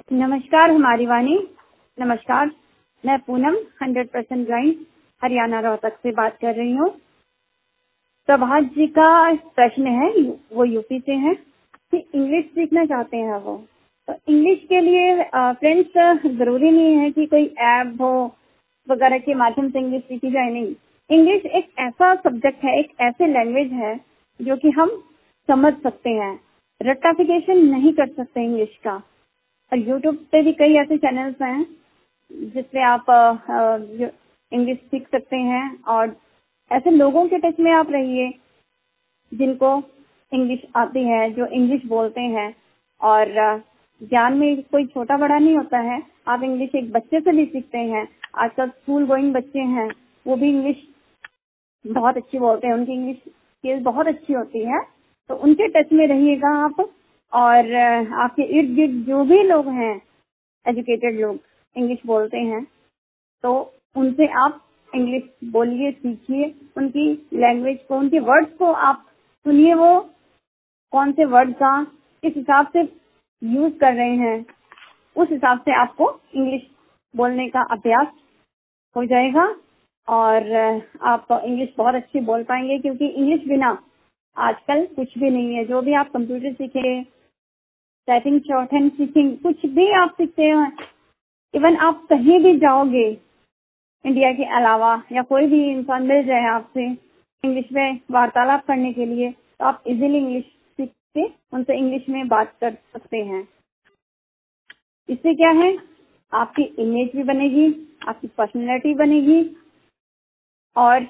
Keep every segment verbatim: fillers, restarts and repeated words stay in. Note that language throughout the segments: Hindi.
नमस्कार हमारी वाणी। नमस्कार, मैं Poonam hundred percent blind Haryana Rohtak से बात कर रही हूँ। प्रभात जी का प्रश्न है, वो यूपी से हैं कि इंग्लिश सीखना चाहते हैं वो। तो इंग्लिश के लिए फ्रेंड्स जरूरी नहीं है कि कोई ऐप हो वगैरह के माध्यम से इंग्लिश सीखी जाए, नहीं। इंग्लिश एक ऐसा सब्जेक्ट है, एक ऐसे लैंग्वेज है जो कि हम समझ सकते हैं, रट्टाफिकेशन नहीं कर सकते इंग्लिश का। और यूट्यूब पे भी कई ऐसे चैनल्स हैं जिससे आप इंग्लिश सीख सकते हैं। और ऐसे लोगों के टच में आप रहिए जिनको इंग्लिश आती है, जो इंग्लिश बोलते हैं। और ज्ञान में कोई छोटा बड़ा नहीं होता है। आप इंग्लिश एक बच्चे से भी सीखते हैं। आजकल स्कूल गोइंग बच्चे हैं, वो भी इंग्लिश बहुत अच्छी बोलते हैं, उनकी इंग्लिश स्किल्स बहुत अच्छी होती है। तो उनके टच में रहिएगा आप। और आपके इर्द गिर्द जो भी लोग हैं, एजुकेटेड लोग इंग्लिश बोलते हैं, तो उनसे आप इंग्लिश बोलिए, सीखिए। उनकी लैंग्वेज को, उनके वर्ड्स को आप सुनिए, वो कौन से वर्ड का किस हिसाब से यूज कर रहे हैं, उस हिसाब से आपको इंग्लिश बोलने का अभ्यास हो जाएगा और आप इंग्लिश बहुत अच्छी बोल पाएंगे। क्योंकि इंग्लिश बिना आजकल कुछ भी नहीं है। जो भी आप कंप्यूटर सीखे, टाइपिंग, शॉर्ट हैंड सीखेंगे, कुछ भी आप सीखते हैं, इवन आप कहीं भी जाओगे इंडिया के अलावा, या कोई भी इंसान मिल जाए आपसे इंग्लिश में वार्तालाप करने के लिए, तो आप इजीली इंग्लिश सीख के उनसे इंग्लिश में बात कर सकते हैं। इससे क्या है, आपकी इमेज भी बनेगी, आपकी पर्सनैलिटी बनेगी और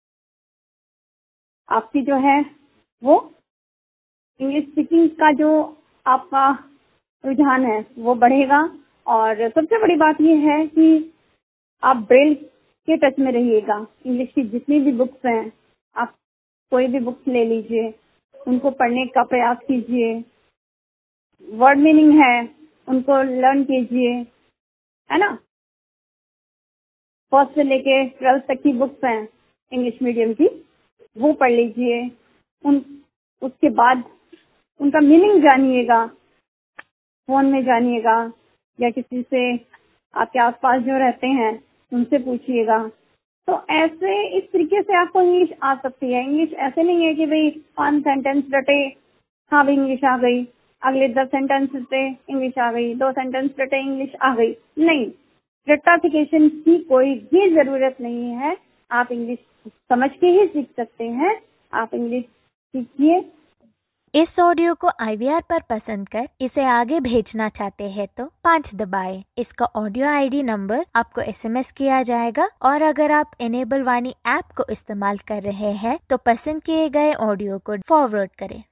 आपकी जो है वो इंग्लिश स्पीकिंग का जो आपका रुझान है वो बढ़ेगा। और सबसे बड़ी बात ये है कि आप ब्रेल के टच में रहिएगा। इंग्लिश की जितनी भी बुक्स हैं, आप कोई भी बुक्स ले लीजिए, उनको पढ़ने का प्रयास कीजिए। वर्ड मीनिंग है उनको लर्न कीजिए, है ना। फर्स्ट से लेके ट्वेल्थ तक की बुक्स हैं इंग्लिश मीडियम की, वो पढ़ लीजिए। उन उसके बाद उनका मीनिंग जानिएगा, फोन में जानिएगा, या किसी से आपके आसपास जो रहते हैं उनसे पूछिएगा। तो ऐसे इस तरीके से आपको इंग्लिश आ सकती है। इंग्लिश ऐसे नहीं है कि भाई पांच सेंटेंस रटे, हाँ भाई इंग्लिश आ गई, अगले दस सेंटेंस रटे इंग्लिश आ गई, दो सेंटेंस रटे इंग्लिश आ गई, नहीं। रट्टाफिकेशन की कोई भी जरूरत नहीं है। आप इंग्लिश समझ के ही सीख सकते हैं। आप इंग्लिश सीखिए। इस ऑडियो को आई वी आर पर पसंद कर इसे आगे भेजना चाहते हैं तो पाँच दबाएं। इसका ऑडियो आई डी नंबर आपको एस एम एस किया जाएगा। और अगर आप इनेबल वाणी ऐप को इस्तेमाल कर रहे हैं तो पसंद किए गए ऑडियो को फॉरवर्ड करें।